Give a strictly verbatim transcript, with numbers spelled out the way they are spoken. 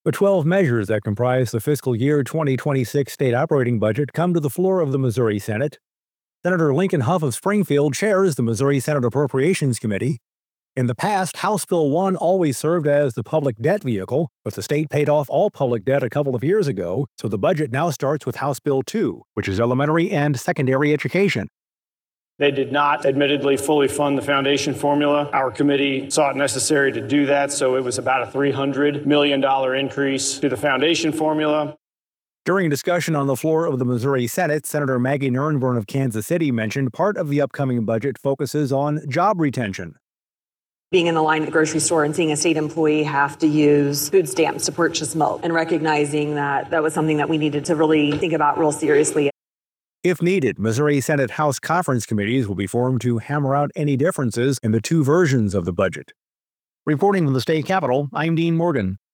The twelve measures that comprise the fiscal year twenty twenty-six state operating budget come to the floor of the Missouri Senate. Senator Lincoln Huff of Springfield chairs the Missouri Senate Appropriations Committee. In the past, House Bill one always served as the public debt vehicle, but the state paid off all public debt a couple of years ago, so the budget now starts with House Bill two, which is elementary and secondary education. They did not admittedly fully fund the foundation formula. Our committee saw it necessary to do that, so it was about a three hundred million dollars increase to the foundation formula. During discussion on the floor of the Missouri Senate, Senator Maggie Nernburn of Kansas City mentioned part of the upcoming budget focuses on job retention. Being in the line at the grocery store and seeing a state employee have to use food stamps to purchase milk, and recognizing that that was something that we needed to really think about real seriously. If needed, Missouri Senate House conference committees will be formed to hammer out any differences in the two versions of the budget. Reporting from the state capitol, I'm Dean Morgan.